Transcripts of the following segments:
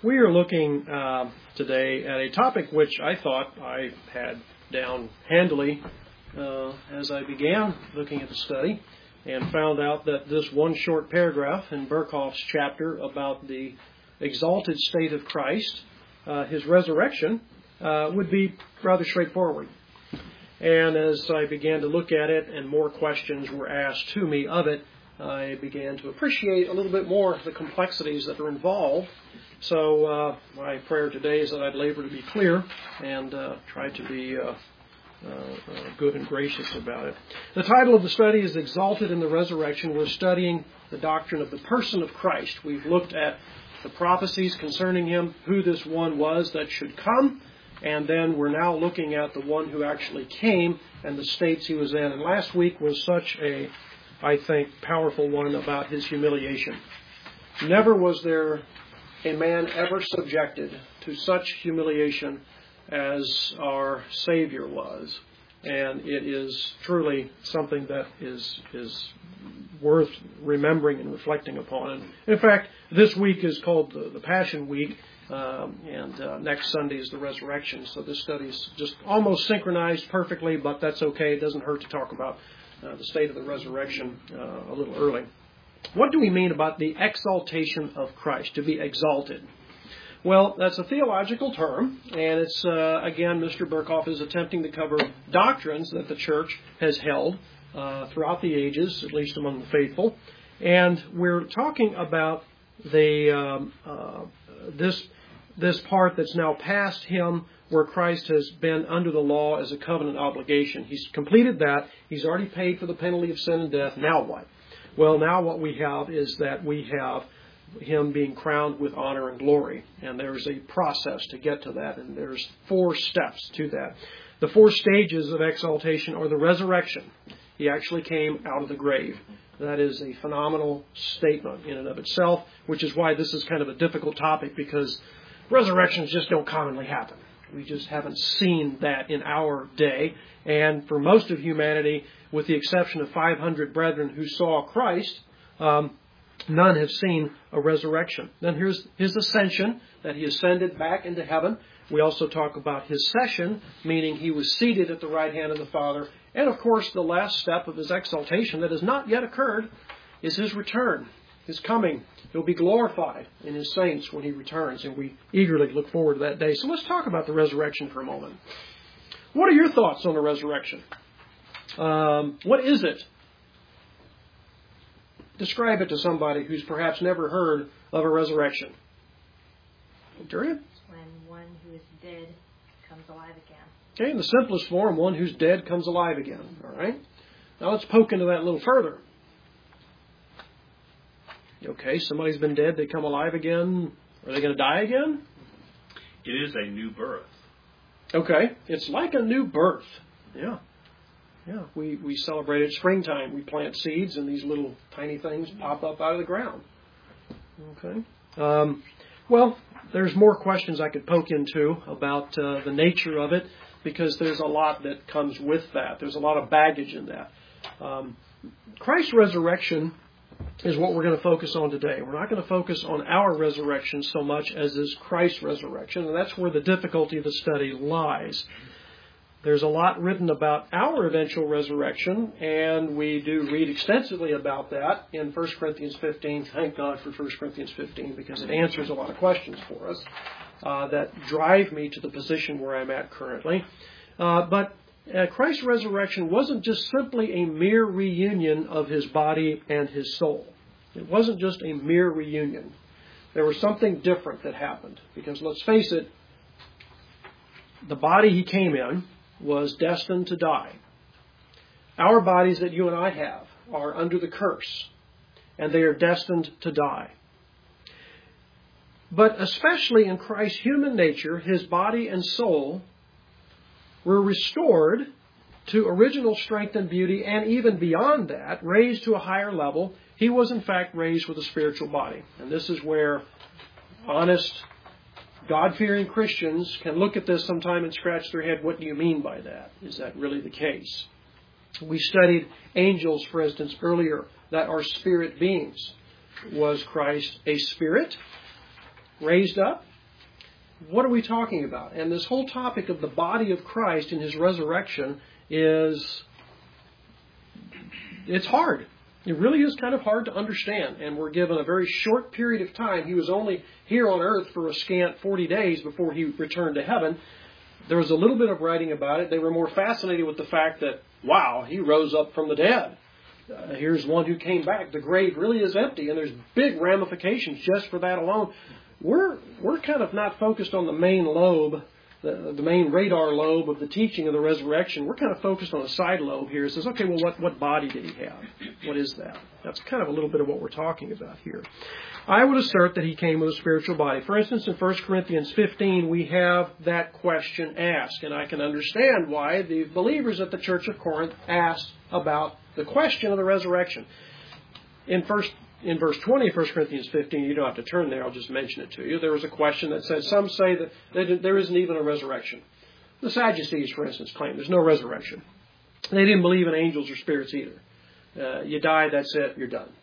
We are looking today at a topic which I thought I had down handily as I began looking at the study, and found out that this one short paragraph in Berkhof's chapter about the exalted state of Christ, his resurrection, would be rather straightforward. And as I began to look at it and more questions were asked to me of it, I began to appreciate a little bit more the complexities that are involved. So my prayer today is that I'd labor to be clear and try to be good and gracious about it. The title of the study is Exalted in the Resurrection. We're studying the doctrine of the person of Christ. We've looked at the prophecies concerning him, who this one was that should come, and then we're now looking at the one who actually came and the states he was in. And last week was such a, I think, powerful one about his humiliation. Never was there a man ever subjected to such humiliation as our Savior was. And it is truly something that is worth remembering and reflecting upon. And in fact, this week is called the Passion Week, and next Sunday is the Resurrection. So this study is just almost synchronized perfectly, but that's okay. It doesn't hurt to talk about the state of the resurrection a little early. What do we mean about the exaltation of Christ, to be exalted? Well, that's a theological term, and it's, again, Mr. Berkhof is attempting to cover doctrines that the church has held throughout the ages, at least among the faithful. And we're talking about the this part that's now past him, where Christ has been under the law as a covenant obligation. He's completed that. He's already paid for the penalty of sin and death. Now what? Well, now what we have is that we have him being crowned with honor and glory. And there's a process to get to that, and there's 4 steps to that. The 4 stages of exaltation are the resurrection. He actually came out of the grave. That is a phenomenal statement in and of itself, which is why this is kind of a difficult topic, because resurrections just don't commonly happen. We just haven't seen that in our day. And for most of humanity, with the exception of 500 brethren who saw Christ, none have seen a resurrection. Then here's his ascension, that he ascended back into heaven. We also talk about his session, meaning he was seated at the right hand of the Father. And of course, the last step of his exaltation that has not yet occurred is his return, his coming. He'll be glorified in his saints when he returns, and we eagerly look forward to that day. So let's talk about the resurrection for a moment. What are your thoughts on the resurrection? What is it? Describe it to somebody who's perhaps never heard of a resurrection. Victoria? When one who is dead comes alive again. Okay, in the simplest form, one who's dead comes alive again. All right? Now let's poke into that a little further. Okay, somebody's been dead, they come alive again. Are they going to die again? It is a new birth. Okay, it's like a new birth. Yeah. Yeah, we celebrate it springtime. We plant seeds and these little tiny things pop up out of the ground. Okay. Well, there's more questions I could poke into about the nature of it, because there's a lot that comes with that. There's a lot of baggage in that. Christ's resurrection is what we're going to focus on today. We're not going to focus on our resurrection so much as is Christ's resurrection, and that's where the difficulty of the study lies. There's a lot written about our eventual resurrection, and we do read extensively about that in 1 Corinthians 15. Thank God for 1 Corinthians 15, because it answers a lot of questions for us that drive me to the position where I'm at currently. But Christ's resurrection wasn't just simply a mere reunion of his body and his soul. It wasn't just a mere reunion. There was something different that happened, because let's face it, the body he came in was destined to die. Our bodies that you and I have are under the curse, and they are destined to die. But especially in Christ's human nature, his body and soul were restored to original strength and beauty, and even beyond that, raised to a higher level. He was in fact raised with a spiritual body. And this is where honest, God-fearing Christians can look at this sometime and scratch their head. What do you mean by that? Is that really the case? We studied angels, for instance, earlier, that are spirit beings. Was Christ a spirit raised up? what are we talking about? And this whole topic of the body of Christ in His resurrection it's hard. It really is kind of hard to understand. And we're given a very short period of time. He was only here on earth for a scant 40 days before He returned to heaven. There was a little bit of writing about it. They were more fascinated with the fact that, wow, He rose up from the dead. Here's one who came back. The grave really is empty, and there's big ramifications just for that alone. We're kind of not focused on the main lobe, the main radar lobe of the teaching of the resurrection. We're kind of focused on a side lobe here. It says, okay, well, what body did He have? What is that? That's kind of a little bit of what we're talking about here. I would assert that He came with a spiritual body. For instance, in 1 Corinthians 15, we have that question asked. And I can understand why the believers at the Church of Corinth asked about the question of the resurrection. In verse 20 of 1 Corinthians 15, you don't have to turn there, I'll just mention it to you. There was a question that said, some say that there isn't even a resurrection. The Sadducees, for instance, claim there's no resurrection. They didn't believe in angels or spirits either. You die, that's it, you're done.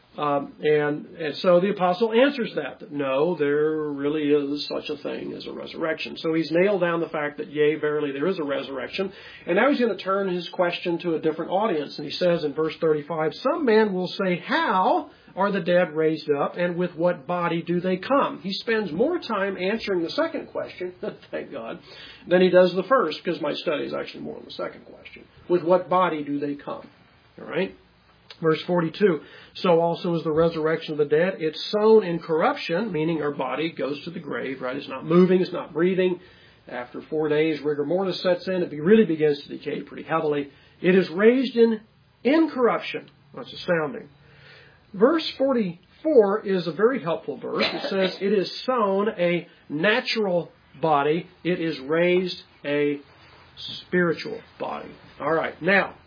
And so the apostle answers that no, there really is such a thing as a resurrection. So he's nailed down the fact that, yea, verily, there is a resurrection. And now he's going to turn his question to a different audience. And he says in verse 35, some man will say, how are the dead raised up, and with what body do they come? He spends more time answering the second question, thank God, than he does the first, because my study is actually more on the second question. With what body do they come? All right? Verse 42, so also is the resurrection of the dead. It's sown in corruption, meaning our body goes to the grave, right? It's not moving, it's not breathing. After 4 days, rigor mortis sets in. It really begins to decay pretty heavily. It is raised in incorruption. That's astounding. Verse 44 is a very helpful verse. It says, it is sown a natural body. It is raised a spiritual body. All right, now,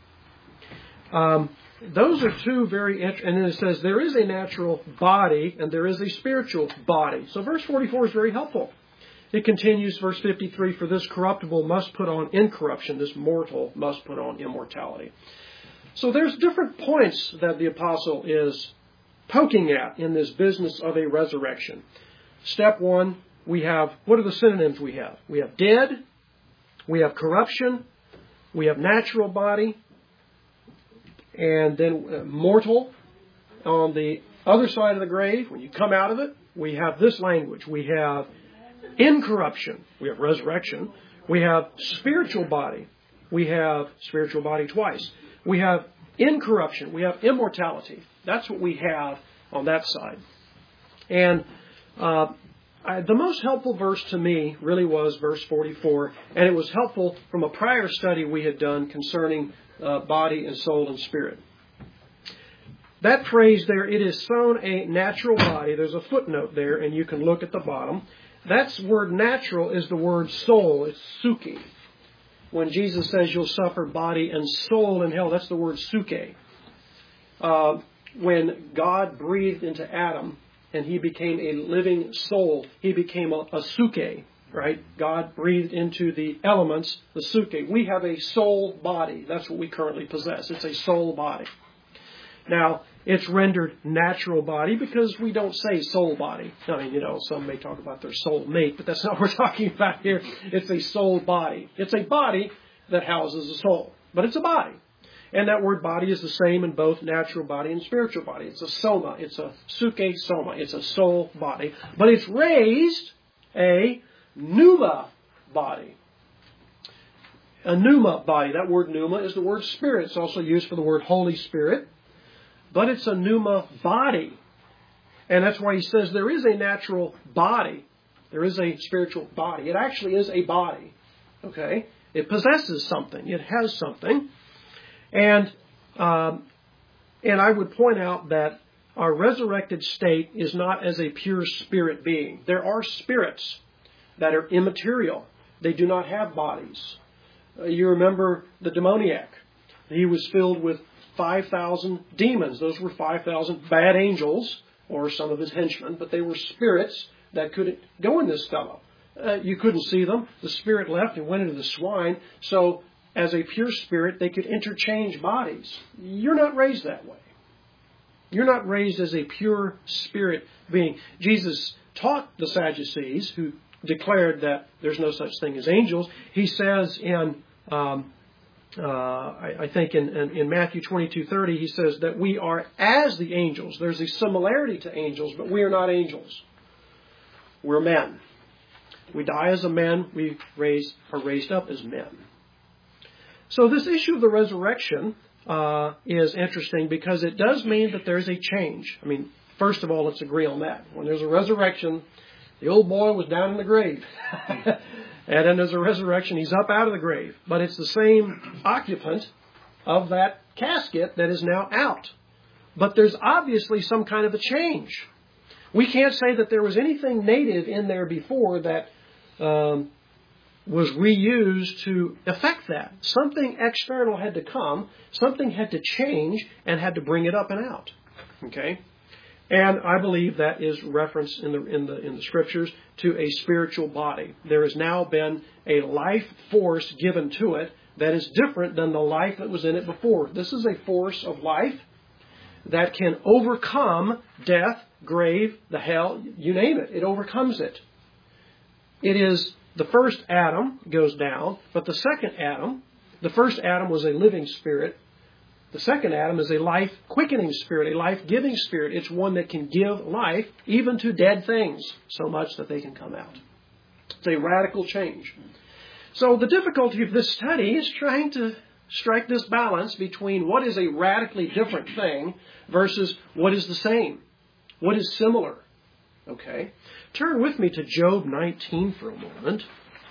those are two very interesting. And then it says there is a natural body and there is a spiritual body. So verse 44 is very helpful. It continues, verse 53, for this corruptible must put on incorruption. This mortal must put on immortality. So there's different points that the apostle is poking at in this business of a resurrection. Step one, we have, what are the synonyms we have? We have dead, we have corruption, we have natural body, and then mortal. On the other side of the grave, when you come out of it, we have this language. We have incorruption. We have resurrection. We have spiritual body. We have spiritual body twice. We have incorruption. We have immortality. That's what we have on that side. And the most helpful verse to me really was verse 44. And it was helpful from a prior study we had done concerning body and soul and spirit. That phrase there, it is sown a natural body. There's a footnote there, and you can look at the bottom. That word natural is the word soul. It's suke. When Jesus says you'll suffer body and soul in hell, that's the word suke. When God breathed into Adam and he became a living soul, he became a suke. Right? God breathed into the elements, the suke. We have a soul body. That's what we currently possess. It's a soul body. Now, it's rendered natural body because we don't say soul body. I mean, some may talk about their soul mate, but that's not what we're talking about here. It's a soul body. It's a body that houses a soul, but it's a body. And that word body is the same in both natural body and spiritual body. It's a soma. It's a suke soma. It's a soul body. But it's raised a pneuma body. A pneuma body. That word pneuma is the word spirit. It's also used for the word Holy Spirit. But it's a pneuma body. And that's why he says there is a natural body. There is a spiritual body. It actually is a body. Okay? It possesses something. It has something. And I would point out that our resurrected state is not as a pure spirit being. There are spirits that are immaterial. They do not have bodies. You remember the demoniac. He was filled with 5,000 demons. Those were 5,000 bad angels, or some of his henchmen, but they were spirits that could go in this fellow. You couldn't see them. The spirit left and went into the swine. So as a pure spirit, they could interchange bodies. You're not raised that way. You're not raised as a pure spirit being. Jesus taught the Sadducees, who declared that there's no such thing as angels. He says in, I think in Matthew 22:30, he says that we are as the angels. There's a similarity to angels, but we are not angels. We're men. We die as a man. We are raised up as men. So this issue of the resurrection is interesting because it does mean that there's a change. I mean, first of all, let's agree on that. When there's a resurrection, the old boy was down in the grave. And then there's a resurrection, he's up out of the grave. But it's the same occupant of that casket that is now out. But there's obviously some kind of a change. We can't say that there was anything native in there before that was reused to affect that. Something external had to come, something had to change, and had to bring it up and out. Okay? And I believe that is referenced in the Scriptures to a spiritual body. There has now been a life force given to it that is different than the life that was in it before. This is a force of life that can overcome death, grave, the hell, you name it. It overcomes it. It is the first Adam goes down, but the second Adam, the first Adam was a living spirit. The second Adam is a life-quickening spirit, a life-giving spirit. It's one that can give life even to dead things, so much that they can come out. It's a radical change. So the difficulty of this study is trying to strike this balance between what is a radically different thing versus what is the same, what is similar. Okay? Turn with me to Job 19 for a moment.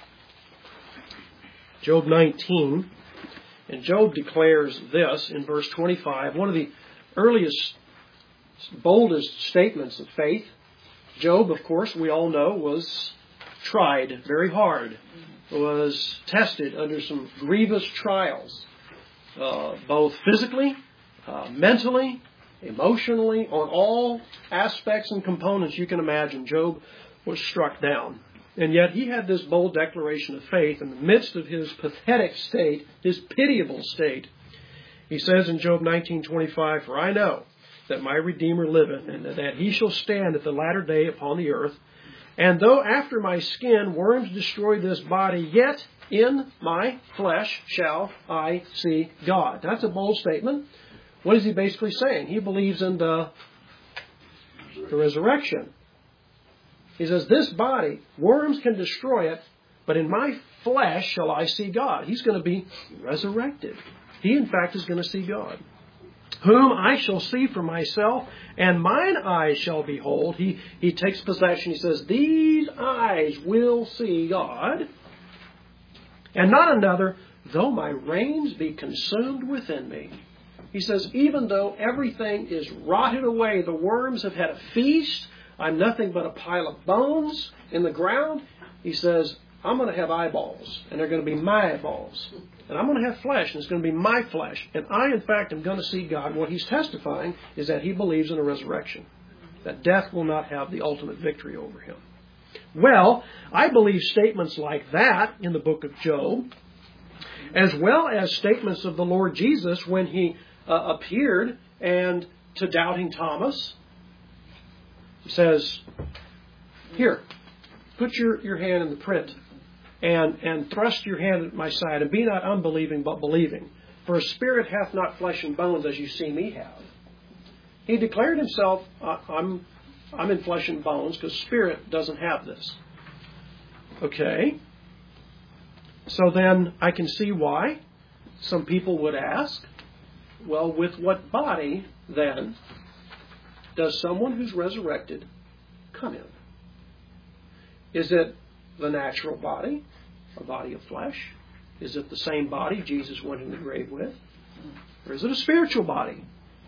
Job 19. And Job declares this in verse 25, one of the earliest, boldest statements of faith. Job, of course, we all know, was tried very hard, was tested under some grievous trials, both physically, mentally, emotionally, on all aspects and components you can imagine. Job was struck down. And yet he had this bold declaration of faith in the midst of his pathetic state, his pitiable state. He says in Job 19:25, "For I know that my Redeemer liveth, and that he shall stand at the latter day upon the earth. And though after my skin worms destroy this body, yet in my flesh shall I see God." That's a bold statement. What is he basically saying? He believes in the resurrection. He says, this body, worms can destroy it, but in my flesh shall I see God. He's going to be resurrected. He, in fact, is going to see God. "Whom I shall see for myself, and mine eyes shall behold." He takes possession. He says, these eyes will see God. "And not another, though my reins be consumed within me." He says, even though everything is rotted away, the worms have had a feast, I'm nothing but a pile of bones in the ground. He says, I'm going to have eyeballs, and they're going to be my eyeballs. And I'm going to have flesh, and it's going to be my flesh. And I, in fact, am going to see God. What he's testifying is that he believes in a resurrection, that death will not have the ultimate victory over him. Well, I believe statements like that in the book of Job, as well as statements of the Lord Jesus when he appeared and to doubting Thomas, says, "Here, put your hand in the print and thrust your hand at my side, and be not unbelieving but believing. For a spirit hath not flesh and bones as you see me have." He declared himself, I'm in flesh and bones, because spirit doesn't have this. Okay. So then I can see why some people would ask, well, with what body then does someone who's resurrected come in? Is it the natural body, a body of flesh? Is it the same body Jesus went in the grave with? Or is it a spiritual body?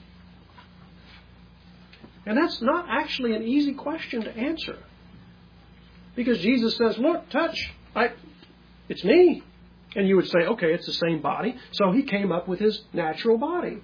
And that's not actually an easy question to answer. Because Jesus says, look, touch, it's me. And you would say, okay, it's the same body. So he came up with his natural body.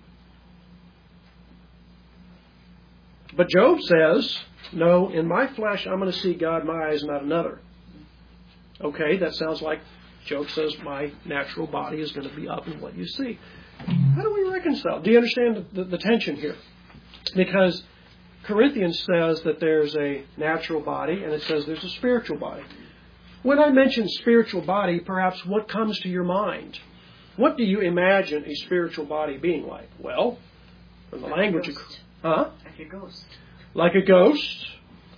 But Job says, no, in my flesh I'm going to see God, my eyes, not another. Okay, that sounds like Job says my natural body is going to be up in what you see. How do we reconcile? Do you understand the tension here? Because Corinthians says that there's a natural body and it says there's a spiritual body. When I mention spiritual body, perhaps what comes to your mind? What do you imagine a spiritual body being like? Well, from the language... Like a ghost. Like a ghost.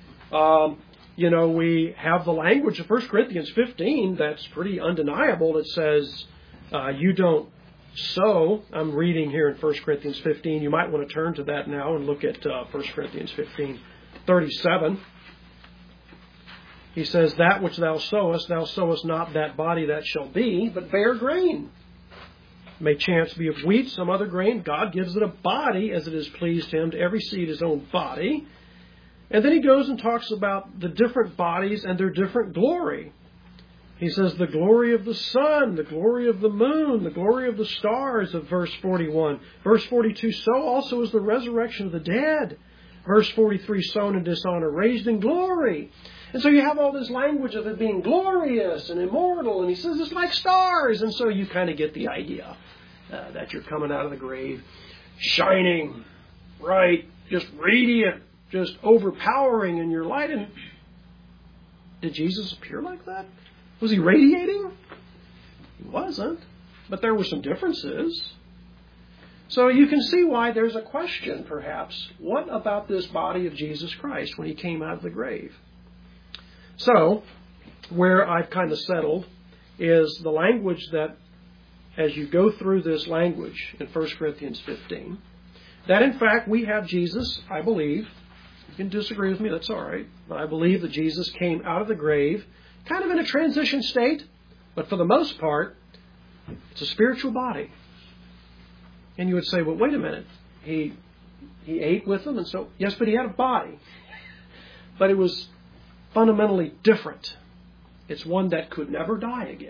We have the language of 1 Corinthians 15 that's pretty undeniable. It says, you don't sow. I'm reading here in 1 Corinthians 15. You might want to turn to that now and look at 1 Corinthians 15:37. He says, that which thou sowest not that body that shall be, but bare grain. May chance be of wheat, some other grain. God gives it a body as it has pleased him, to every seed his own body. And then he goes and talks about the different bodies and their different glory. He says the glory of the sun, the glory of the moon, the glory of the stars of verse 41. Verse 42, so also is the resurrection of the dead. Verse 43, sown in dishonor, raised in glory. And so you have all this language of it being glorious and immortal. And he says it's like stars. And so you kind of get the idea that you're coming out of the grave shining, bright, just radiant, just overpowering in your light. And did Jesus appear like that? Was he radiating? He wasn't. But there were some differences. So you can see why there's a question, perhaps. What about this body of Jesus Christ when he came out of the grave? So, where I've kind of settled is the language that, as you go through this language in 1 Corinthians 15, that in fact we have Jesus, I believe. You can disagree with me, that's all right. But I believe that Jesus came out of the grave, kind of in a transition state, but for the most part, it's a spiritual body. And you would say, well, wait a minute. He ate with them, and so, yes, but he had a body. But it was fundamentally different. It's one that could never die again.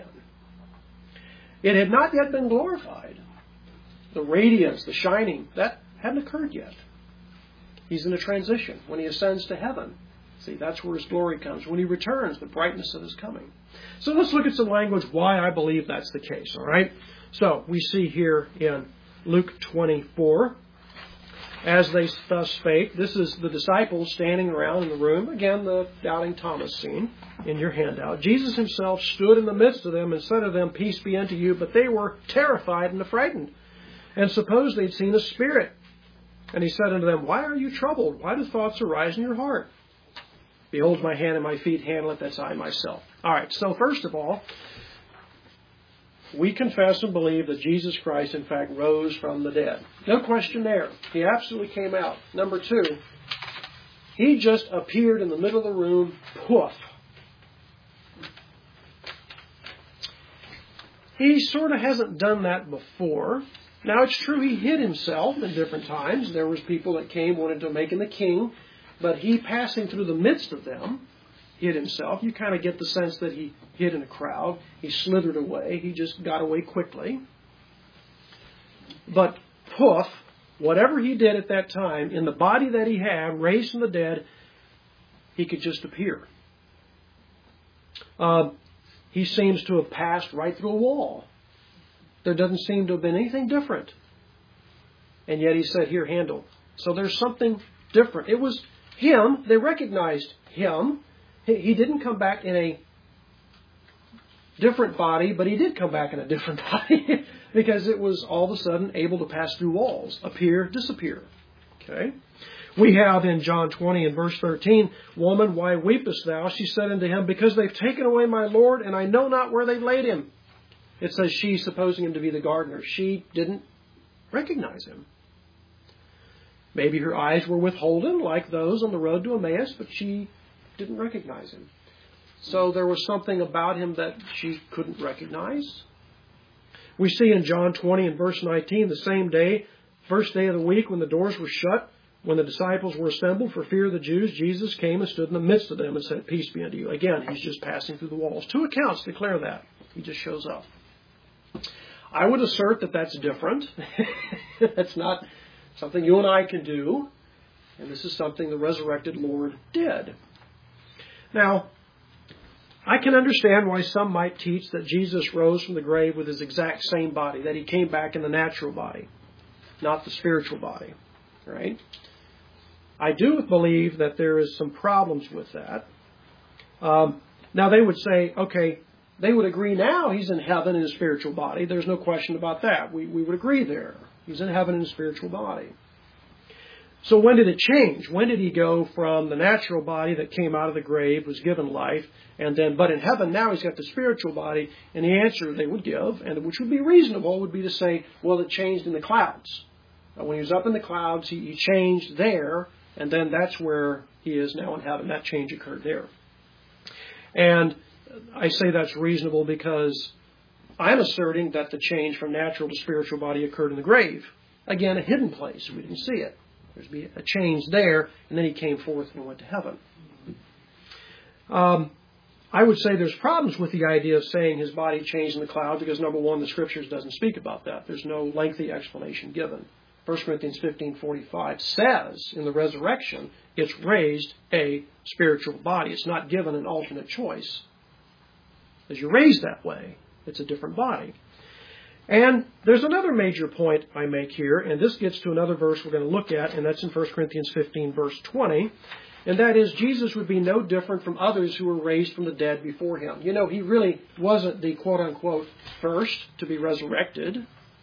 It had not yet been glorified. The radiance, the shining, that hadn't occurred yet. He's in a transition. When he ascends to heaven, see, that's where his glory comes. When he returns, the brightness of his coming. So let's look at some language why I believe that's the case, all right? So we see here in Luke 24, as they thus spake, this is the disciples standing around in the room. Again, the doubting Thomas scene in your handout. Jesus himself stood in the midst of them and said to them, peace be unto you. But they were terrified and affrighted, and supposed they'd seen a spirit. And he said unto them, why are you troubled? Why do thoughts arise in your heart? Behold my hand and my feet, handle it, that's I myself. All right, so first of all, we confess and believe that Jesus Christ, in fact, rose from the dead. No question there. He absolutely came out. Number two, he just appeared in the middle of the room, poof. He sort of hasn't done that before. Now, it's true he hid himself in different times. There was people that came, wanted to make him the king, but he, passing through the midst of them, hid himself. You kind of get the sense that he hid in a crowd. He slithered away. He just got away quickly. But poof, whatever he did at that time, in the body that he had, raised from the dead, he could just appear. He seems to have passed right through a wall. There doesn't seem to have been anything different. And yet he said, here, handle. So there's something different. It was him. They recognized him. He didn't come back in a different body, but he did come back in a different body because it was all of a sudden able to pass through walls, appear, disappear. Okay. We have in John 20 and verse 13, woman, why weepest thou? She said unto him, because they've taken away my Lord, and I know not where they've laid him. It says she, supposing him to be the gardener. She didn't recognize him. Maybe her eyes were withholden like those on the road to Emmaus, but she didn't recognize him. So there was something about him that she couldn't recognize. We see in John 20 and verse 19, the same day, first day of the week when the doors were shut, when the disciples were assembled for fear of the Jews, Jesus came and stood in the midst of them and said, peace be unto you. Again, he's just passing through the walls. Two accounts declare that. He just shows up. I would assert that that's different. That's not something you and I can do. And this is something the resurrected Lord did. Now, I can understand why some might teach that Jesus rose from the grave with his exact same body, that he came back in the natural body, not the spiritual body, right? I do believe that there is some problems with that. Now they would say, okay, they would agree now he's in heaven in a spiritual body. There's no question about that. We would agree there. He's in heaven in a spiritual body. So when did it change? When did he go from the natural body that came out of the grave, was given life, but in heaven now he's got the spiritual body? And the answer they would give, and which would be reasonable, would be to say, well, it changed in the clouds. When he was up in the clouds, he changed there, and then that's where he is now in heaven. That change occurred there. And I say that's reasonable because I'm asserting that the change from natural to spiritual body occurred in the grave. Again, a hidden place. We didn't see it. There's be a change there, and then he came forth and went to heaven. I would say there's problems with the idea of saying his body changed in the cloud because, number one, the Scriptures doesn't speak about that. There's no lengthy explanation given. 1 Corinthians 15:45 says in the resurrection it's raised a spiritual body. It's not given an alternate choice. As you're raised that way, it's a different body. And there's another major point I make here, and this gets to another verse we're going to look at, and that's in 1 Corinthians 15, verse 20. And that is, Jesus would be no different from others who were raised from the dead before him. You know, he really wasn't the quote-unquote first to be resurrected.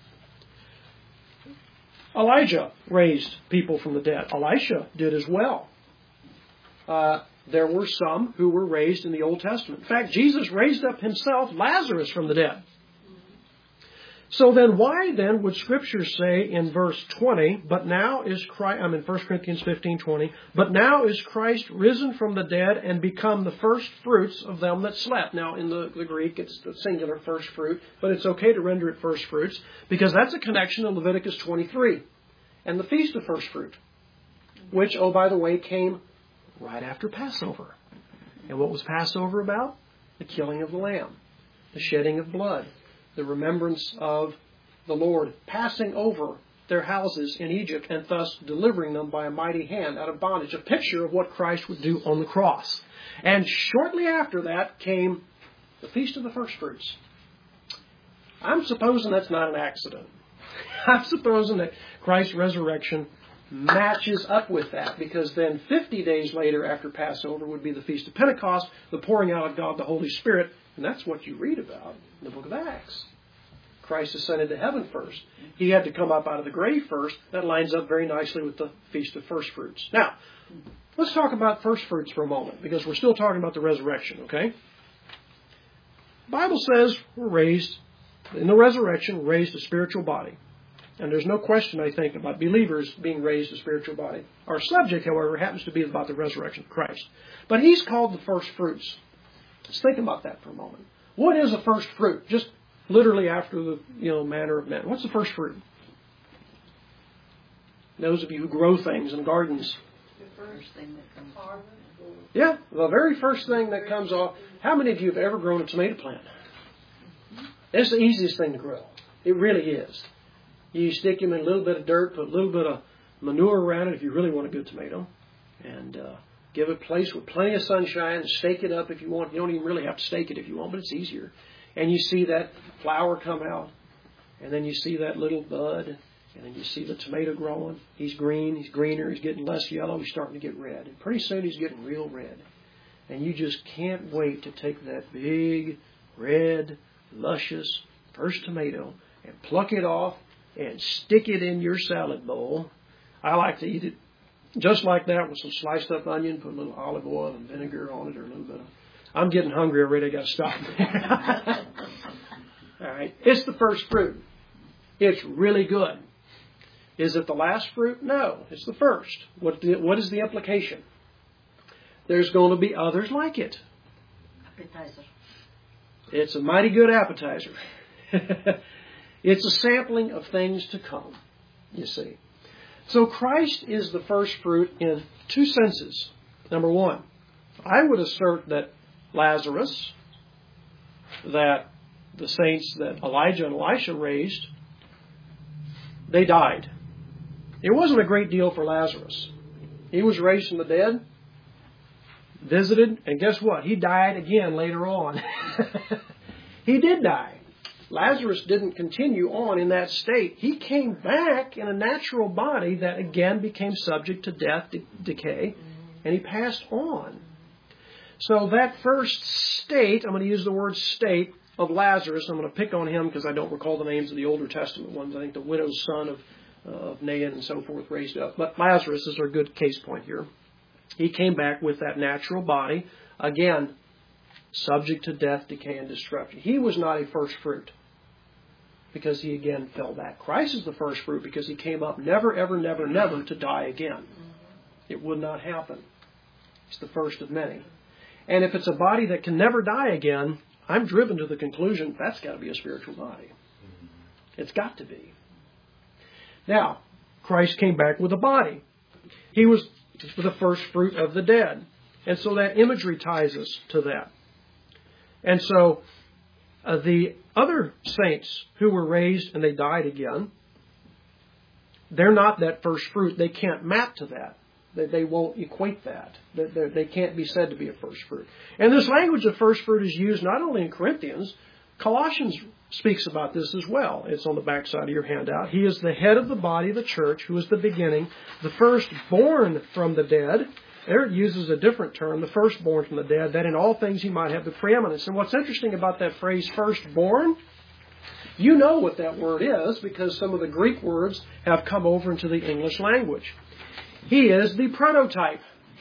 Elijah raised people from the dead. Elisha did as well. There were some who were raised in the Old Testament. In fact, Jesus raised up himself Lazarus from the dead. So then why then would Scripture say in verse 20, but now is Christ, I'm in 1 Corinthians 15:20, but now is Christ risen from the dead and become the first fruits of them that slept. Now in the Greek it's the singular first fruit, but it's okay to render it first fruits because that's a connection to Leviticus 23 and the Feast of First Fruit, which, oh by the way, came right after Passover. And what was Passover about? The killing of the lamb, the shedding of blood, the remembrance of the Lord passing over their houses in Egypt and thus delivering them by a mighty hand out of bondage, a picture of what Christ would do on the cross. And shortly after that came the Feast of the First Fruits. I'm supposing that's not an accident. I'm supposing that Christ's resurrection matches up with that, because then 50 days later after Passover would be the Feast of Pentecost, the pouring out of God the Holy Spirit, and that's what you read about in the book of Acts. Christ ascended to heaven first. He had to come up out of the grave first. That lines up very nicely with the Feast of First Fruits. Now, let's talk about first fruits for a moment, because we're still talking about the resurrection, okay? The Bible says we're raised, in the resurrection, raised a spiritual body. And there's no question, I think, about believers being raised a spiritual body. Our subject, however, happens to be about the resurrection of Christ. But he's called the first fruits. Let's think about that for a moment. What is a first fruit? Just literally after the manner of men. What's the first fruit? Those of you who grow things in gardens. The first thing that comes off. Yeah, the very first thing that comes off. How many of you have ever grown a tomato plant? It's the easiest thing to grow. It really is. You stick them in a little bit of dirt, put a little bit of manure around it if you really want a good tomato, and give it a place with plenty of sunshine, stake it up if you want. You don't even really have to stake it if you want, but it's easier. And you see that flower come out, and then you see that little bud, and then you see the tomato growing. He's green, he's greener, he's getting less yellow, he's starting to get red. And pretty soon he's getting real red. And you just can't wait to take that big, red, luscious first tomato and pluck it off and stick it in your salad bowl. I like to eat it just like that with some sliced up onion, put a little olive oil and vinegar on it, or a little bit of... I'm getting hungry already. I got to stop. All right. It's the first fruit. It's really good. Is it the last fruit? No. It's the first. What is the implication? There's going to be others like it. Appetizer. It's a mighty good appetizer. It's a sampling of things to come, you see. So Christ is the first fruit in two senses. Number one, I would assert that Lazarus, that the saints that Elijah and Elisha raised, they died. It wasn't a great deal for Lazarus. He was raised from the dead, visited, and guess what? He died again later on. He did die. Lazarus didn't continue on in that state. He came back in a natural body that again became subject to death, decay, and he passed on. So that first state, I'm going to use the word state, of Lazarus, I'm going to pick on him because I don't recall the names of the Older Testament ones. I think the widow's son of Nahum and so forth raised up. But Lazarus is our good case point here. He came back with that natural body, again, subject to death, decay, and destruction. He was not a first fruit because he again fell back. Christ is the first fruit because he came up never, ever, never, never to die again. It would not happen. He's the first of many. And if it's a body that can never die again, I'm driven to the conclusion that's got to be a spiritual body. It's got to be. Now, Christ came back with a body. He was the first fruit of the dead. And so that imagery ties us to that. And so the other saints who were raised and they died again, they're not that first fruit. They can't map to that. They won't equate that. They can't be said to be a first fruit. And this language of first fruit is used not only in Corinthians. Colossians speaks about this as well. It's on the back side of your handout. He is the head of the body of the church, who is the beginning, the firstborn from the dead. There it uses a different term, the firstborn from the dead, that in all things he might have the preeminence. And what's interesting about that phrase, firstborn, you know what that word is because some of the Greek words have come over into the English language. He is the prototype.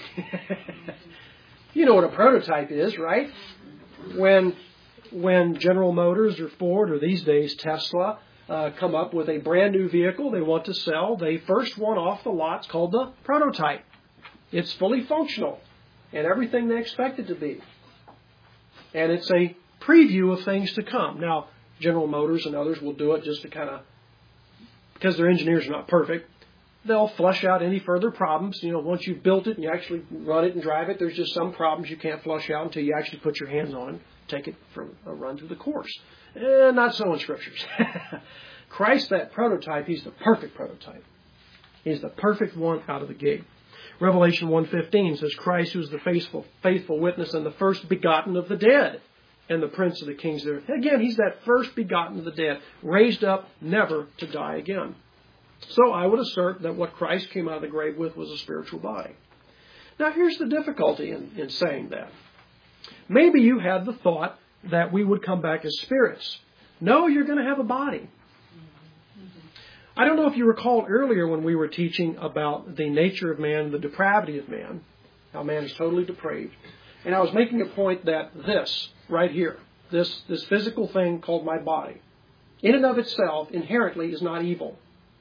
You know what a prototype is, right? When General Motors or Ford or these days Tesla come up with a brand new vehicle they want to sell, they first one off the lot's called the prototype. It's fully functional and everything they expect it to be. And it's a preview of things to come. Now, General Motors and others will do it just to kind of, because their engineers are not perfect, they'll flush out any further problems. You know, once you've built it and you actually run it and drive it, there's just some problems you can't flush out until you actually put your hands on it, take it for a run through the course. Not so in Scriptures. Christ, that prototype, he's the perfect prototype. He's the perfect one out of the gate. Revelation 1:15 says, Christ, who is the faithful witness and the first begotten of the dead and the prince of the kings there. Again, he's that first begotten of the dead, raised up never to die again. So I would assert that what Christ came out of the grave with was a spiritual body. Now here's the difficulty in saying that. Maybe you had the thought that we would come back as spirits. No, you're going to have a body. I don't know if you recall earlier when we were teaching about the nature of man, the depravity of man, how man is totally depraved. And I was making a point that this, right here, this physical thing called my body, in and of itself, inherently is not evil.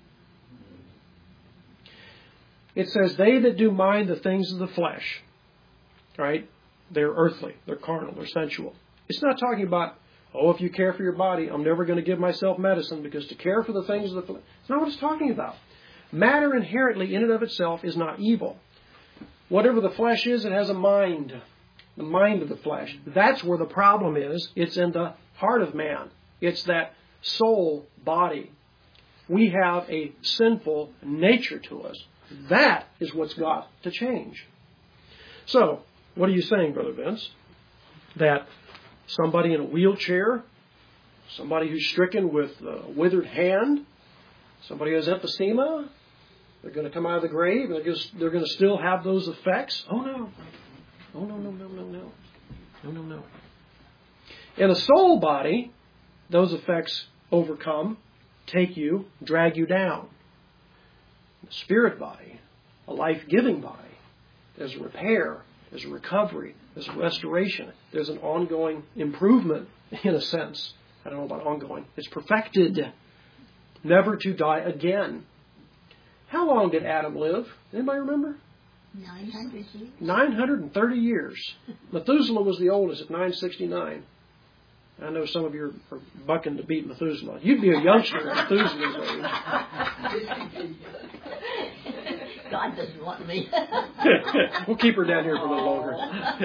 It says, they that do mind the things of the flesh, right? They're earthly, they're carnal, they're sensual. It's not talking about, if you care for your body, I'm never going to give myself medicine because to care for the things of the flesh. It's not what it's talking about. Matter inherently in and of itself is not evil. Whatever the flesh is, it has a mind. The mind of the flesh. That's where the problem is. It's in the heart of man. It's that soul body. We have a sinful nature to us. That is what's got to change. So, what are you saying, Brother Vince? That somebody in a wheelchair, somebody who's stricken with a withered hand, somebody who has emphysema, they're going to come out of the grave and they're going to still have those effects? Oh, no. Oh, no. No. In a soul body, those effects overcome, take you, drag you down. In a spirit body, a life-giving body, there's a repair, there's a recovery, there's a restoration, there's an ongoing improvement, in a sense. I don't know about ongoing. It's perfected, never to die again. How long did Adam live? Anybody remember? 900 years. 930 years. Methuselah was the oldest at 969. I know some of you are bucking to beat Methuselah. You'd be a youngster at Methuselah's age. God doesn't want me. We'll keep her down here for a little longer.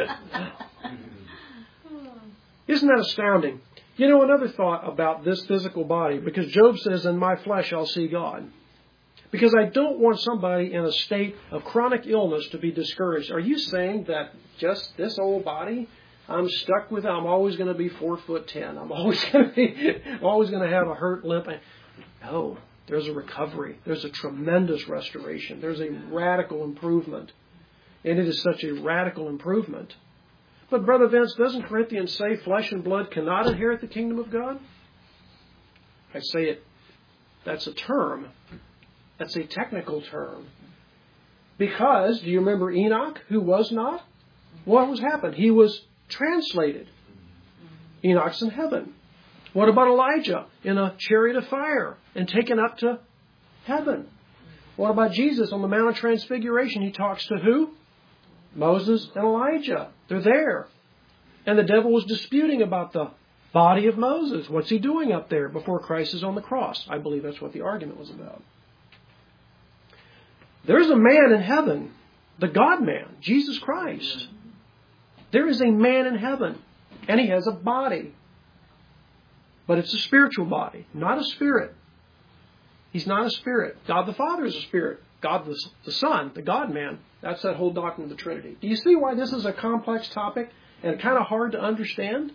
Isn't that astounding? You know, another thought about this physical body, because Job says, in my flesh I'll see God. Because I don't want somebody in a state of chronic illness to be discouraged. Are you saying that just this old body, I'm stuck with it. I'm always going to be 4'10". I'm always going to have a hurt limp. No, there's a recovery. There's a tremendous restoration. There's a radical improvement. And it is such a radical improvement. But Brother Vince, doesn't Corinthians say flesh and blood cannot inherit the kingdom of God? I say it. That's a term. That's a technical term. Because, do you remember Enoch, who was not? What was happened? He was translated. Enoch's in heaven. What about Elijah in a chariot of fire and taken up to heaven? What about Jesus on the Mount of Transfiguration? He talks to who? Moses and Elijah. They're there. And the devil was disputing about the body of Moses. What's he doing up there before Christ is on the cross? I believe that's what the argument was about. There's a man in heaven, the God-man, Jesus Christ. There is a man in heaven, and he has a body. But it's a spiritual body, not a spirit. He's not a spirit. God the Father is a spirit. God the Son, the God-man, that's that whole doctrine of the Trinity. Do you see why this is a complex topic and kind of hard to understand?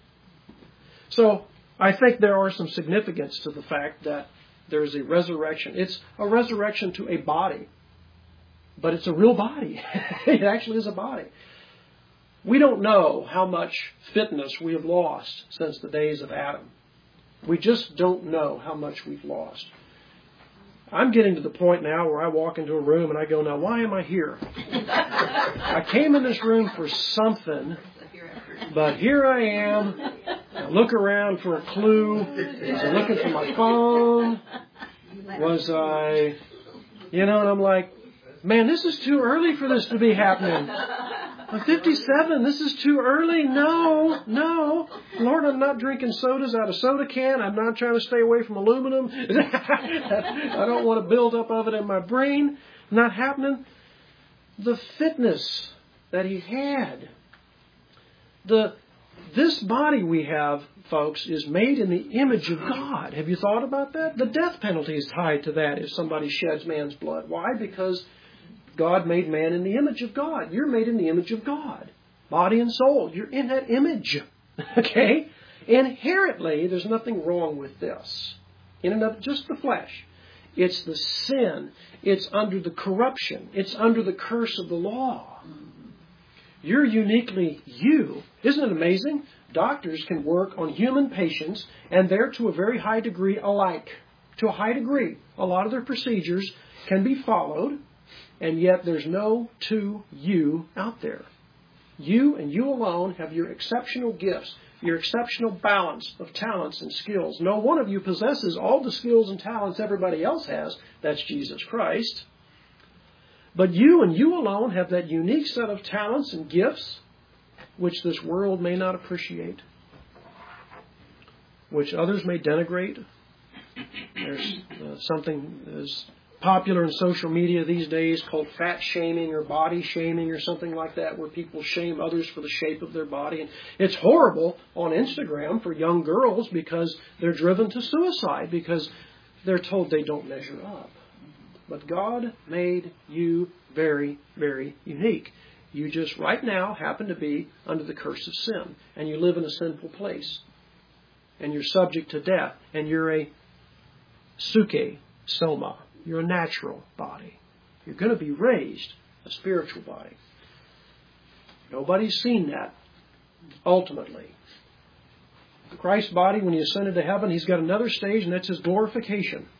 So I think there are some significance to the fact that there is a resurrection. It's a resurrection to a body. But it's a real body. It actually is a body. We don't know how much fitness we have lost since the days of Adam. We just don't know how much we've lost. I'm getting to the point now where I walk into a room and I go, now why am I here? I came in this room for something, but here I am. I look around for a clue. Was I looking for my phone? Was I, and I'm like, man, this is too early for this to be happening. I'm 57. This is too early. No. Lord, I'm not drinking sodas out of soda can. I'm not trying to stay away from aluminum. I don't want to build up of it in my brain. Not happening. The fitness that he had. This body we have, folks, is made in the image of God. Have you thought about that? The death penalty is tied to that if somebody sheds man's blood. Why? Because God made man in the image of God. You're made in the image of God. Body and soul. You're in that image. Okay? Inherently, there's nothing wrong with this. In and of just the flesh. It's the sin. It's under the corruption. It's under the curse of the law. You're uniquely you. Isn't it amazing? Doctors can work on human patients, and they're to a very high degree alike. To a high degree. A lot of their procedures can be followed. And yet there's no two you out there. You and you alone have your exceptional gifts, your exceptional balance of talents and skills. No one of you possesses all the skills and talents everybody else has. That's Jesus Christ. But you and you alone have that unique set of talents and gifts which this world may not appreciate, which others may denigrate. There's something that's popular in social media these days called fat shaming or body shaming or something like that, where people shame others for the shape of their body. And it's horrible on Instagram for young girls because they're driven to suicide because they're told they don't measure up. But God made you very, very unique. You just right now happen to be under the curse of sin. And you live in a sinful place. And you're subject to death. And you're a suke, soma. You're a natural body. You're going to be raised a spiritual body. Nobody's seen that, ultimately. Christ's body, when he ascended to heaven, he's got another stage, and that's his glorification.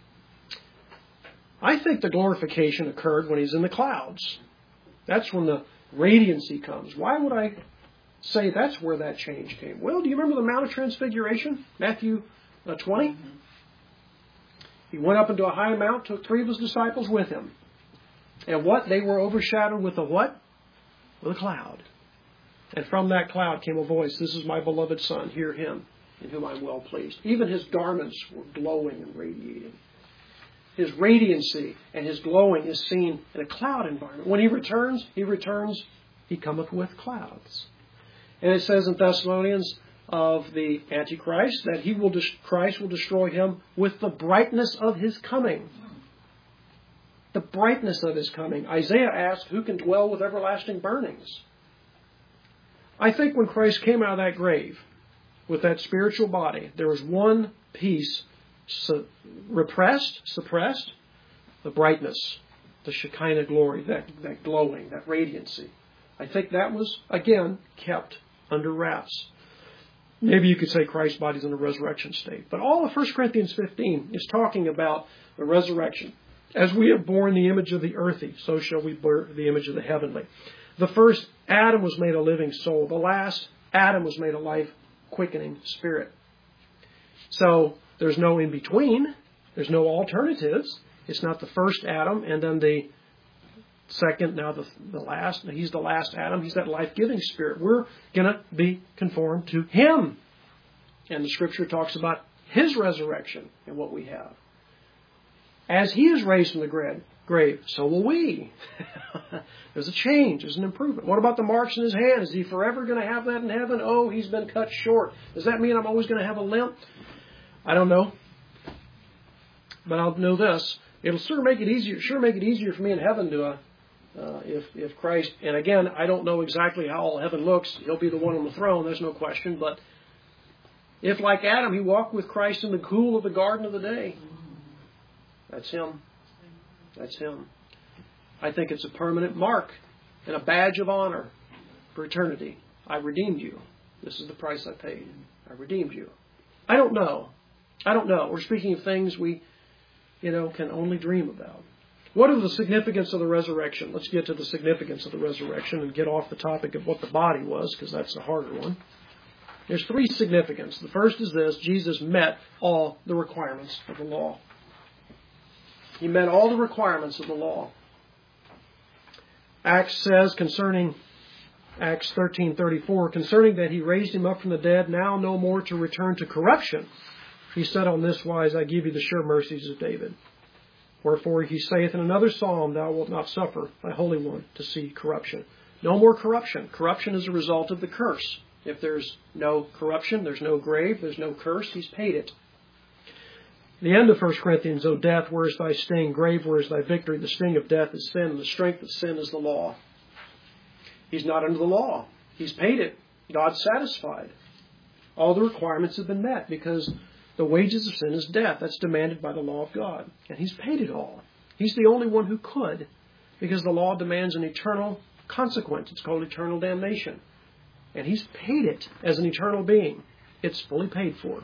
I think the glorification occurred when he's in the clouds. That's when the radiancy comes. Why would I say that's where that change came? Well, do you remember the Mount of Transfiguration? Matthew 20? He went up into a high mount, took 3 of his disciples with him. And what? They were overshadowed with a what? With a cloud. And from that cloud came a voice, "This is my beloved Son, hear him, in whom I'm well pleased." Even his garments were glowing and radiating. His radiancy and his glowing is seen in a cloud environment. When he returns, he cometh with clouds. And it says in Thessalonians of the Antichrist that Christ will destroy him with the brightness of his coming. The brightness of his coming. Isaiah asked, who can dwell with everlasting burnings? I think when Christ came out of that grave with that spiritual body, there was one piece suppressed, the brightness, the Shekinah glory, that glowing, that radiancy. I think that was, again, kept under wraps. Maybe you could say Christ's body is in a resurrection state. But all of 1 Corinthians 15 is talking about the resurrection. As we have borne the image of the earthy, so shall we bear the image of the heavenly. The first Adam was made a living soul. The last Adam was made a life-quickening spirit. So there's no in-between. There's no alternatives. It's not the first Adam and then the second, now the last. He's the last Adam. He's that life-giving spirit. We're going to be conformed to Him. And the Scripture talks about His resurrection and what we have. As He is raised from the grave, so will we. There's a change. There's an improvement. What about the marks in His hand? Is He forever going to have that in heaven? Oh, He's been cut short. Does that mean I'm always going to have a limp? I don't know. But I'll know this. It'll sure make it easier for me in heaven to, if Christ, and again, I don't know exactly how all heaven looks. He'll be the one on the throne, there's no question. But if, like Adam, he walked with Christ in the cool of the garden of the day, that's Him. That's Him. I think it's a permanent mark and a badge of honor for eternity. I redeemed you. This is the price I paid. I redeemed you. I don't know. We're speaking of things we, can only dream about. What is the significance of the resurrection? Let's get to the significance of the resurrection and get off the topic of what the body was, because that's the harder one. There's three significance. The first is this: Jesus met all the requirements of the law. He met all the requirements of the law. Acts says concerning Acts 13:34, concerning that He raised Him up from the dead, now no more to return to corruption. He said on this wise, I give you the sure mercies of David. Wherefore He saith in another psalm, Thou wilt not suffer thy Holy One to see corruption. No more corruption. Corruption is a result of the curse. If there's no corruption, there's no grave, there's no curse. He's paid it. The end of 1 Corinthians, O death, where is thy sting? Grave, where is thy victory? The sting of death is sin, and the strength of sin is the law. He's not under the law. He's paid it. God's satisfied. All the requirements have been met because the wages of sin is death. That's demanded by the law of God. And He's paid it all. He's the only one who could, because the law demands an eternal consequence. It's called eternal damnation. And He's paid it as an eternal being. It's fully paid for.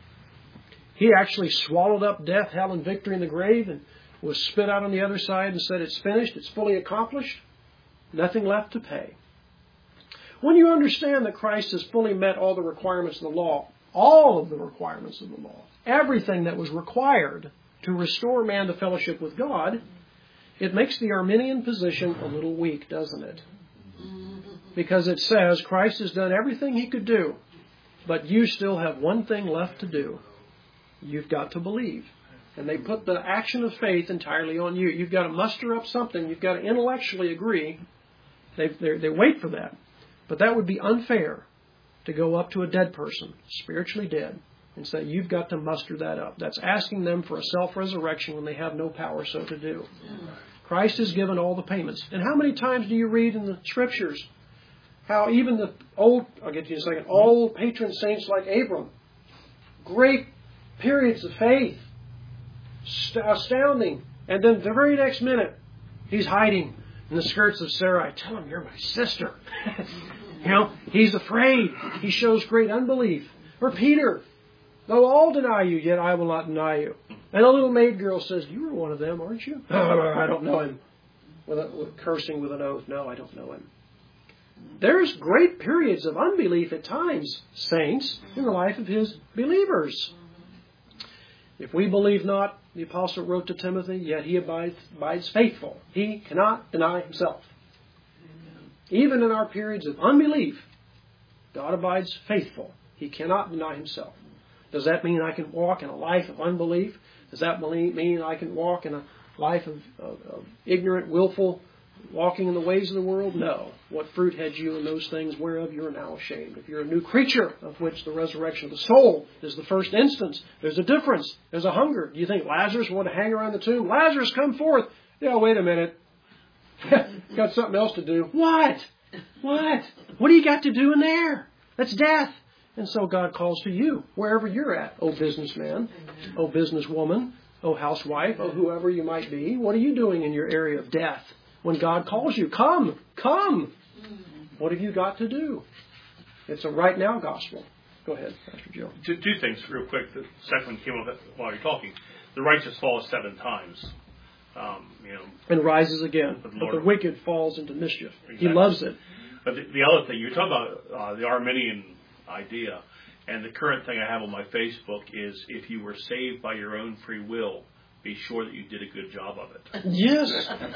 He actually swallowed up death, hell, and victory in the grave and was spit out on the other side and said, it's finished, it's fully accomplished, nothing left to pay. When you understand that Christ has fully met all the requirements of the law, all of the requirements of the law, everything that was required to restore man to fellowship with God, it makes the Arminian position a little weak, doesn't it? Because it says Christ has done everything He could do, but you still have one thing left to do. You've got to believe. And they put the action of faith entirely on you. You've got to muster up something. You've got to intellectually agree. They wait for that. But that would be unfair to go up to a dead person, spiritually dead, and say, you've got to muster that up. That's asking them for a self-resurrection when they have no power so to do. Christ has given all the payments. And how many times do you read in the Scriptures how even the old, I'll get to you in a second, old patron saints like Abram, great periods of faith, astounding. And then the very next minute, he's hiding in the skirts of Sarai. Tell him you're my sister. He's afraid. He shows great unbelief. Or Peter, though all deny you, yet I will not deny you. And a little maid girl says, you were one of them, aren't you? I don't know him. With cursing with an oath. No, I don't know him. There's great periods of unbelief at times, saints, in the life of His believers. If we believe not, the apostle wrote to Timothy, yet he abides faithful. He cannot deny himself. Even in our periods of unbelief, God abides faithful. He cannot deny Himself. Does that mean I can walk in a life of unbelief? Does that mean I can walk in a life of ignorant, willful, walking in the ways of the world? No. What fruit had you in those things whereof you are now ashamed? If you're a new creature, of which the resurrection of the soul is the first instance, there's a difference. There's a hunger. Do you think Lazarus wanted to hang around the tomb? Lazarus, come forth. Yeah, wait a minute. Got something else to do. What? What? What do you got to do in there? That's death. And so God calls to you, wherever you're at, oh businessman, oh businesswoman, oh housewife, oh whoever you might be. What are you doing in your area of death? When God calls you, come, come. What have you got to do? It's a right now gospel. Go ahead, Pastor Joe. Two things real quick. The second one came up while you're talking. The righteous falls 7 times. And rises again. But the wicked falls into mischief. Exactly. He loves it. But the other thing, you're talking about the Arminian idea, and the current thing I have on my Facebook is if you were saved by your own free will, be sure that you did a good job of it. Yes.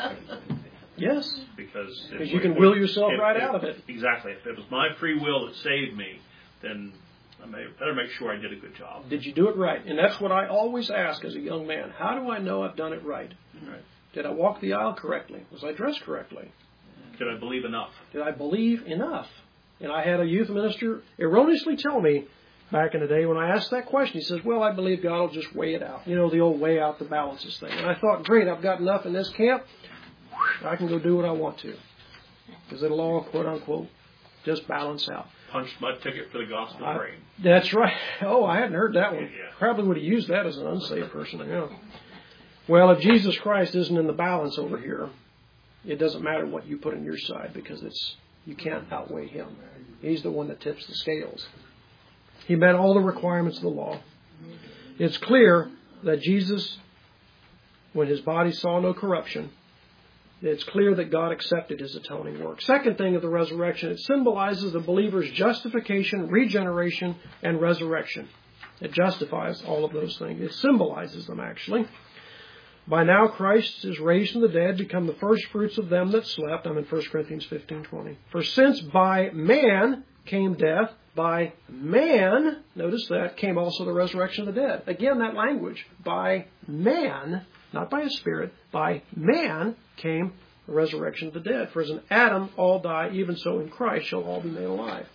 Yes. Because you can will yourself right out of it. Exactly. If it was my free will that saved me, then I better make sure I did a good job. Did you do it right? And that's what I always ask as a young man. How do I know I've done it right? Right. Did I walk the aisle correctly? Was I dressed correctly? Did I believe enough? Did I believe enough? And I had a youth minister erroneously tell me back in the day when I asked that question, he says, well, I believe God will just weigh it out. You know, the old weigh out the balances thing. And I thought, great, I've got enough in this camp. I can go do what I want to. Because it'll all, quote unquote, just balance out. Punched my ticket for the gospel train. That's right. Oh, I hadn't heard that one. Yeah. Probably would have used that as an unsaved person. Well, if Jesus Christ isn't in the balance over here, it doesn't matter what you put on your side because you can't outweigh Him. He's the one that tips the scales. He met all the requirements of the law. It's clear that Jesus, when His body saw no corruption, it's clear that God accepted His atoning work. Second thing of the resurrection, it symbolizes the believer's justification, regeneration, and resurrection. It justifies all of those things. It symbolizes them, actually. By now Christ is raised from the dead, become the first fruits of them that slept. I'm in 1 Corinthians 15:20. For since by man came death, by man, notice that, came also the resurrection of the dead. Again, that language, by man, not by a spirit, by man came the resurrection of the dead. For as in Adam all die, even so in Christ shall all be made alive.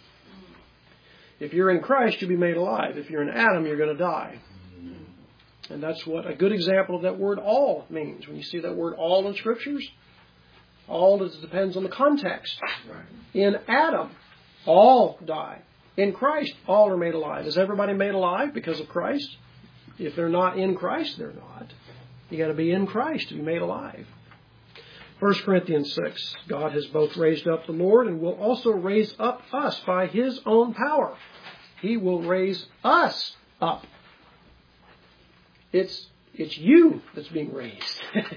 If you're in Christ, you'll be made alive. If you're in Adam, you're going to die. And that's what a good example of that word all means. When you see that word all in Scriptures, all depends on the context. In Adam, all die. In Christ, all are made alive. Is everybody made alive because of Christ? If they're not in Christ, they're not. You got to be in Christ to be made alive. 1 Corinthians 6, God has both raised up the Lord and will also raise up us by His own power. He will raise us up. It's you that's being raised.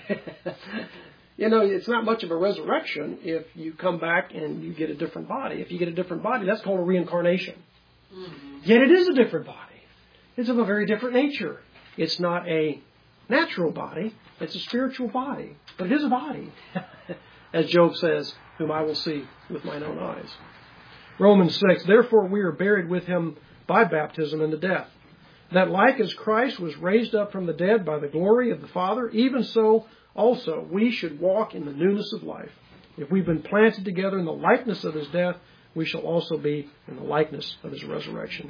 It's not much of a resurrection if you come back and you get a different body. If you get a different body, that's called a reincarnation. Mm-hmm. Yet it is a different body. It's of a very different nature. It's not a natural body. It's a spiritual body. But it is a body. As Job says, whom I will see with mine own eyes. Romans 6, therefore we are buried with Him by baptism into death, that like as Christ was raised up from the dead by the glory of the Father, even so also we should walk in the newness of life. If we've been planted together in the likeness of His death, we shall also be in the likeness of His resurrection.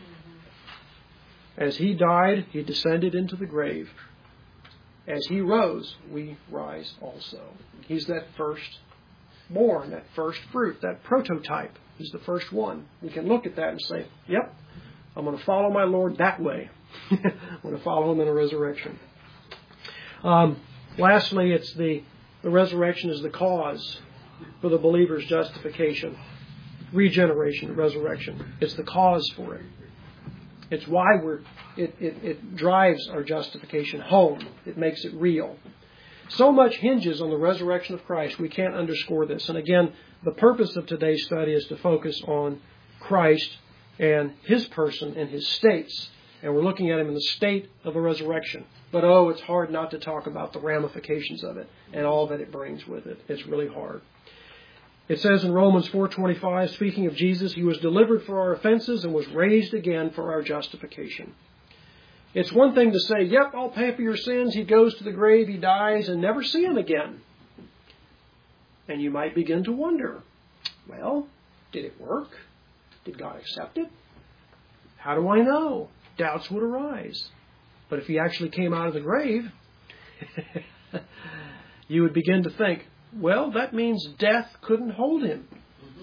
As He died, He descended into the grave. As He rose, we rise also. He's that firstborn, that first fruit, that prototype. He's the first one. We can look at that and say, yep, I'm going to follow my Lord that way. I'm going to follow Him in a resurrection. Lastly, it's the resurrection is the cause for the believer's justification. Regeneration, resurrection. It's the cause for it. It's why it drives our justification home. It makes it real. So much hinges on the resurrection of Christ. We can't underscore this. And again, the purpose of today's study is to focus on Christ and His person and His states. And we're looking at Him in the state of a resurrection. But it's hard not to talk about the ramifications of it and all that it brings with it. It's really hard. It says in Romans 4:25, speaking of Jesus, He was delivered for our offenses and was raised again for our justification. It's one thing to say, yep, I'll pay for your sins. He goes to the grave, He dies, and never see Him again. And you might begin to wonder, well, did it work? Did God accept it? How do I know? Doubts would arise. But if He actually came out of the grave, you would begin to think, well, that means death couldn't hold Him.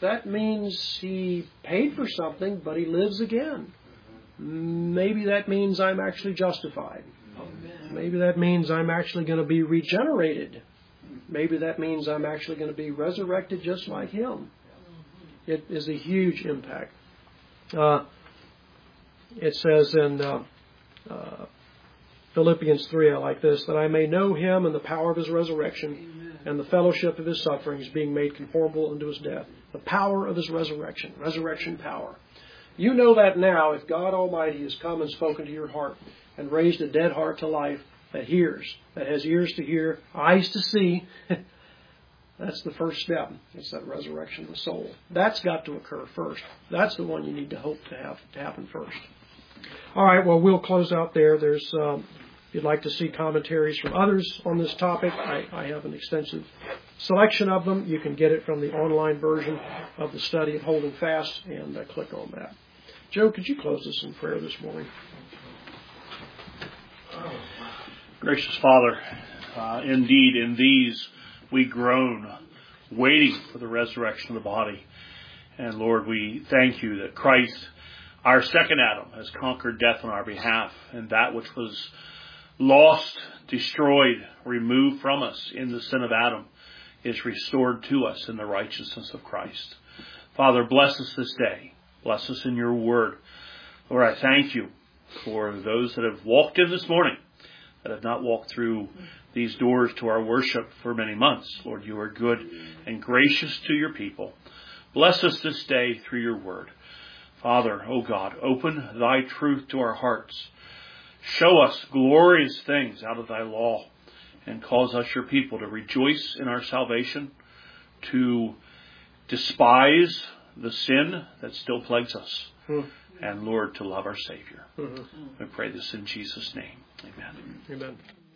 that means he paid for something, but he lives again. Maybe that means I'm actually justified. Maybe that means I'm actually going to be regenerated. Maybe that means I'm actually going to be resurrected just like him. It is a huge impact. It says in Philippians 3, I like this, that I may know him and the power of his resurrection and the fellowship of his sufferings, being made conformable unto his death. The power of his resurrection, resurrection power. You know that now if God Almighty has come and spoken to your heart and raised a dead heart to life that hears, that has ears to hear, eyes to see. That's the first step. It's that resurrection of the soul. That's got to occur first. That's the one you need to hope to have to happen first. All right, well, we'll close out there. There's, if you'd like to see commentaries from others on this topic, I have an extensive selection of them. You can get it from the online version of the study of Holding Fast, and click on that. Joe, could you close us in prayer this morning? Gracious Father, indeed in these we groan, waiting for the resurrection of the body. And Lord, we thank you that Christ, our second Adam, has conquered death on our behalf, and that which was lost, destroyed, removed from us in the sin of Adam is restored to us in the righteousness of Christ. Father, bless us this day. Bless us in your word. Lord, I thank you for those that have walked in this morning, that have not walked through these doors to our worship for many months. Lord, you are good and gracious to your people. Bless us this day through your word. Father, O God, open thy truth to our hearts. Show us glorious things out of thy law, and cause us, your people, to rejoice in our salvation, to despise the sin that still plagues us, and, Lord, to love our Savior. We pray this in Jesus' name. Amen. Amen.